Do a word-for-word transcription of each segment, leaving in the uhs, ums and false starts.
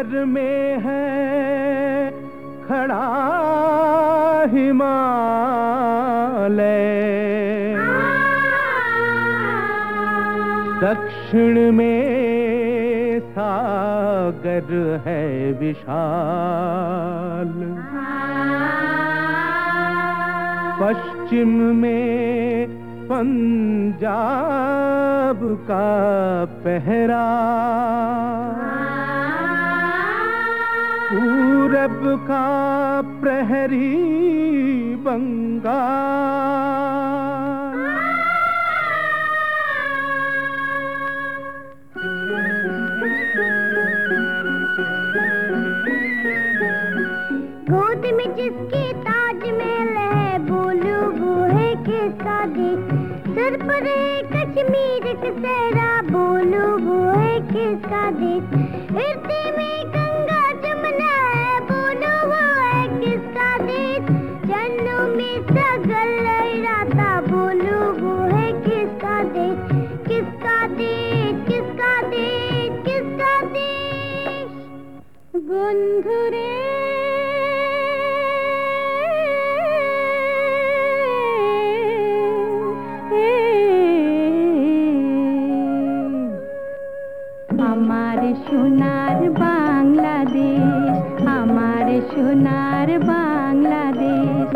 सागर में है खड़ा हिमालय, दक्षिण में सागर है विशाल, पश्चिम में पंजाब का पहरा, पूरब का प्रहरी बंगाल। गोद में जिसके ताजमहल है, बोलो वो है किसका देश। सर पर है कश्मीर का सहरा, बोलो वो है किसका देश। हृदय में गंगा जमुना है, बोलो वो है किसका देश। जन्नों में सागर लहराता, बोलो वो है किसका देश। किसका देश, किसका देश, किसका देश। बंधु रे हमारे सोनार बांग्लादेश, हमारे सोनार बांग्लादेश।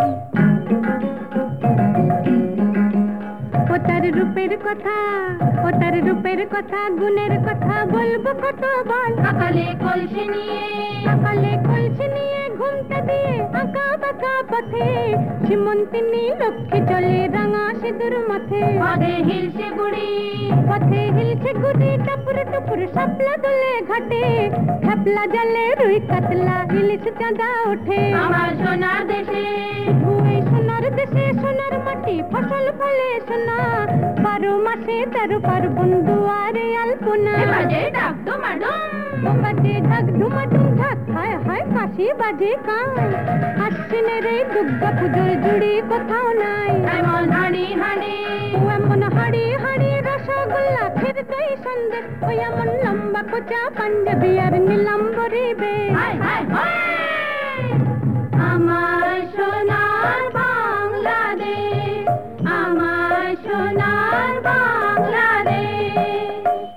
ও তার রূপের কথা, ও তার রূপের কথা, গুণের কথা বলবো কত বল। সকালে কলসি নিয়ে, সকালে কলসি নিয়ে ঘুমটা দিয়ে আঁকা বাঁকা পথে, সীমন্তিনী লক্ষ্যে চলে রাঙা সিঁদুর মাথে। পথে হিলছে গুড়ি, পথে হিলছে গুড়ি, টপুর টপুর শাপলা দোলে ঘাটে, খেপলা জলে রুই কাতলা ইলিশ চাঁদা ওঠে। আমার সোনার দেশে, ওই সোনার দেশে সোনার মাটি, ফসল ফলে সোনা, বারো মাসে তেরো পার্বণ দুয়ারে আলপনা। বাজে ঢাক ডুমাডুম, বাজে ঢাক ডুমাডুম, ঢাক হায় হায় কাশি বাজে কান। আশ্বিনের এই দুর্গা পুজোর জুড়ি কোথাও নাই। এমন হাড়ি হাড়ি, ও এমন হাড়ি হাড়ি রসগোল্লা, ক্ষীর দই সন্দেশ, ওই এমন লম্বা কোচা পাঞ্জাবি আর নীলাম্বরী বেশ। আমার সোনার বাংলাদেশ, আমার সোনার বাংলাদেশ।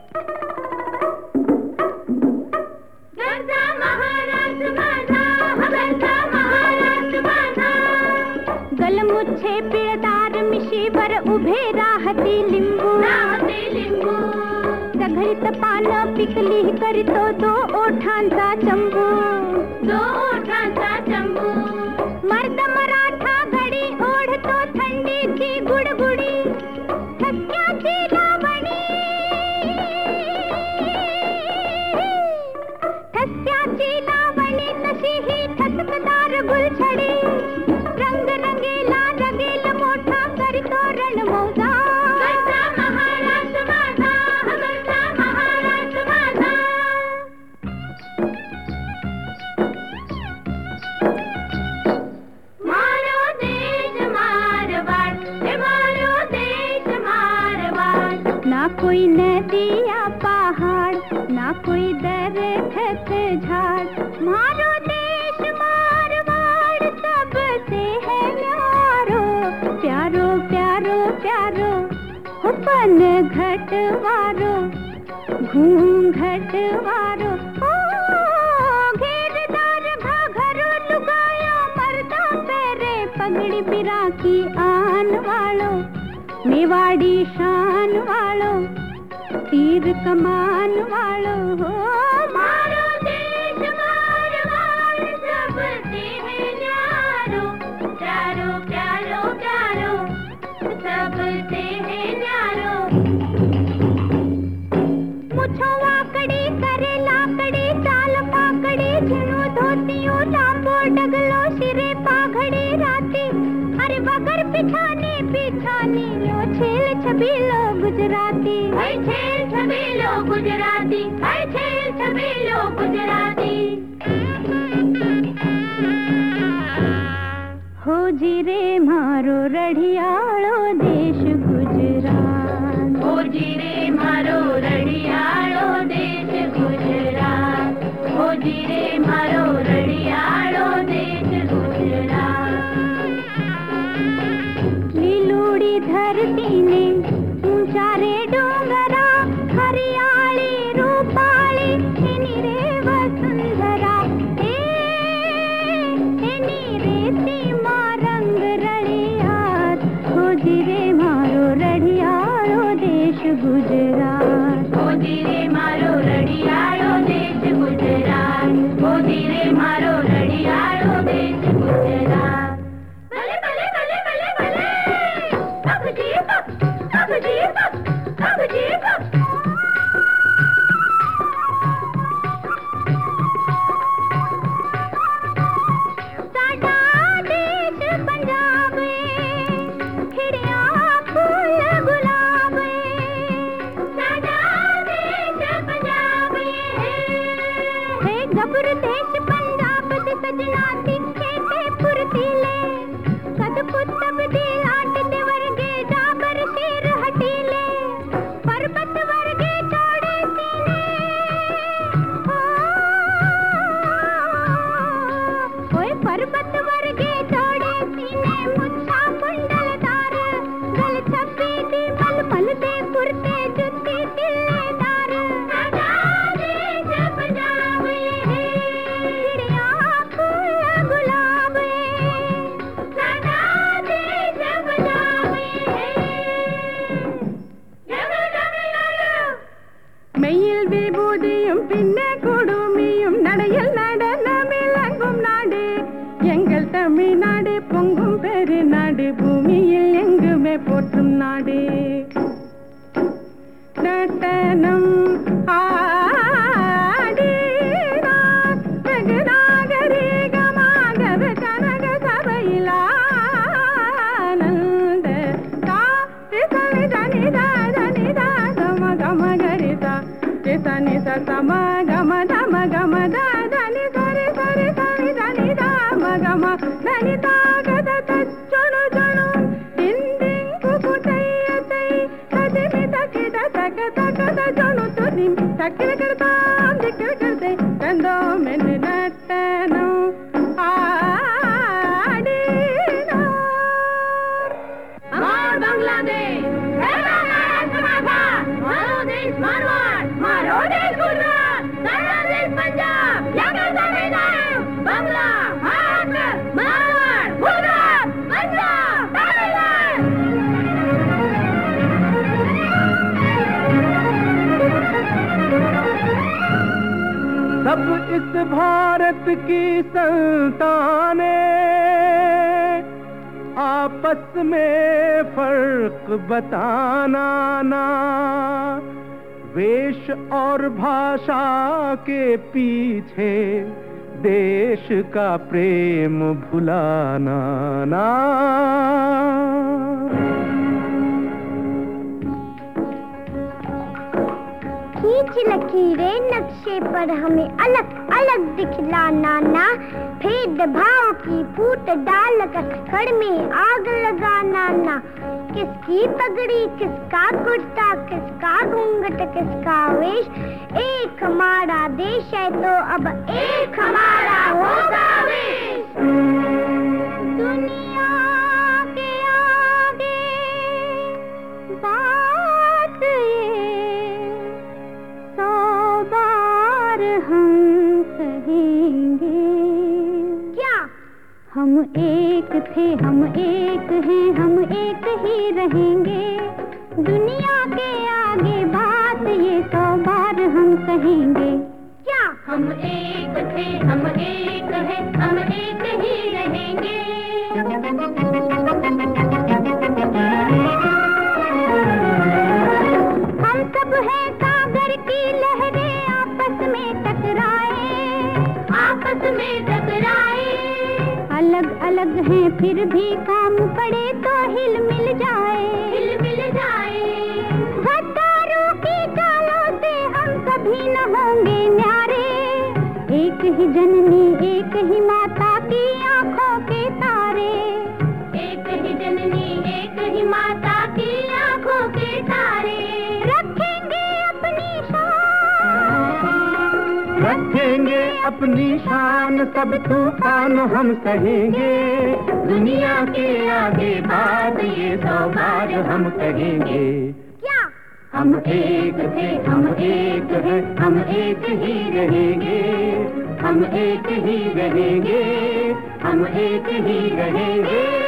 গর্জা মহারাষ্ট্র বাধা, গর্জা মহারাষ্ট্র बाधा। गलमुच्छे पिळदार मिशीवर उभे राहती लिंबू, राहती लिंबू। सघळीत पानं पिकली करीतो दो ओठांचा चंबू, दो ओठांचा चंबू। मर्द मराठा घडी ओढतो थंडीची गुडगुडी, ठसक्याची लावणी, ठसक्याची लावणी तशी ही ठसकदार गुलछडी। रंग रंगीला रगील मोठा करीतो रणमौजा। गरजा महाराष्ट्र माझा, गरजा महाराष्ट्र माझा। मारो देश मारवाड़, हे मारो देश मारवाड़। ना कोई नदी या पहाड़, ना कोई दरख्त झाड़। मारो देश मारवाड़ सबसे है न्यारो, प्यारो प्यारो प्यारो हो पन घटवारो, घूंघटवारो। ओ घेरदार घाघरो लुगाया, मर्दा पैरे पगड़ी बिरा की आन वालो, मेवाड़ी शान वालो, तीर कमान वालो। हो मारो देश मारवाड़ सबसे है न्यारो, प्यारो प्यारो प्यारो सबसे है न्यारो। मुछो वाकड़ी करे लाकड़ी, चाल फाकड़ी, झिणो धोतियो लांबो डगलो, सिरे पाघड़ी राती। अरे वगर पिछाने पिछाने लो छेल छबीलो गुजराती, है छेल छबीलो गुजराती, है छेल छबीलो गुजराती। हो जी रे मारो रढ़ियाळो देश गुजरात, हो जी रे मारो रढ़ियाळो देश गुजरात, हो जी रे मारो रड़ियालो देश गुजरात। लीलूड़ी धरती ने ऊंचा रे डोंगरा, हरियाली रूपाली एनी रे वसुंधरा। ए एनी रेती मा रंग रड़ियात, खोजी रे मारो रड़ियालो देश गुजरात। खोजी रे मारो रड़ियालो देश गुजरात, खोजी रे मारो रड़ियालो देश गुजरात। भले भले भले भले भले अब जी अब अब जी अब अब जी अब। साडा देश पंजाब खिड़िया फूल गुलाब। साडा देश पंजाब है गबर देश पंजाब दे सजना दिखे ते फुर्तीले। कद पुतब दे लाट दे वर्गे जाबर शेर हटीले, पर्वत वर्गे चौड़े सीने। ओए पर्वत वर्गे चौड़े सीने, मुच्छा कुंडलदार, गल छपी दी मल मल दे कुर्ते जुत्ती तिल्लेदार। साडा देश पंजाब है खिड़िया फूल गुलाब। साडा देश पंजाब है மெய்யில் விபூதியும் பின்னே கொடுமியும் நடையில் நடனமிலங்கும் நாடு எங்கள் தமிழ்நாடு. பொங்கும் பெரு நாடு, பூமியில் எங்குமே போற்றும் நாடு. நடனம் ஆடினார் வெகு நாகரிகமாகவே கனக சபையில் ஆனந்த தாரி சனி தனி தனி கம கம கரிதா சனி சம கம தம கம தனி சரி சரி சனி தனி தம கம தனி தாகத தச்சொணு ஜணு திண்டிங்கு குதையதை ததிமி தக்கிட தக்க தக்கத ஜணு துதி தக்கிட கர்தாம் திக்கிட கர்தே கந்தோ மென் நட்டனோ ஆடினார்। अमर बांग्लादेश मेरा नाम समाधा, मारो देश मारवाड़, मारो देश गुजरात, सारा देश पंजाब, यहाँ तमिलनाडु, बांग्ला, महाराष्ट्र, मारवाड़, गुजरात, पंजाब, तमिलनाडु। सब इस भारत की संतानें आपस में फर्क बताना ना, वेश और भाषा के पीछे देश का प्रेम भुलाना ना। खींच लकीरें नक्शे पर हमें अलग अलग दिखलाना ना, भेदभाव की फूट डालकर खड़ में आग लगाना ना। किसकी पगड़ी किसका कुर्ता किसका घूंघट किसका वेश, एक हमारा देश है तो अब एक हमारा होगा वेश। दुनिया के आगे बात ये सौ बार हम कहेंगे, क्या हम एक थे हम एक हैं हम एक ही रहेंगे। दुनिया के आगे बात ये सौ बार हम कहेंगे, क्या हम एक थे हम एक हैं हम एक ही रहेंगे। हम सब हैं सागर की लहरें आपस में टकराए, आपस में टकराए। अलग अलग हैं फिर भी काम पड़े तो हिल मिल जाए, हिल मिल जाए। गद्दारों की चालों से हम सभी न होंगे न्यारे, एक ही जननी एक ही माता की आंखों के तारे, एक ही जननी एक ही माता की आंखों के तारे। रखेंगे अपनी शान रखेंगे अपनी शान, सब तूफान हम सहेंगे, दुनिया के आगे बात ये सौ बार हम कहेंगे। क्या? हम एक थे, हम एक हैं, हम एक ही रहेंगे, हम एक ही रहेंगे, हम एक ही रहेंगे।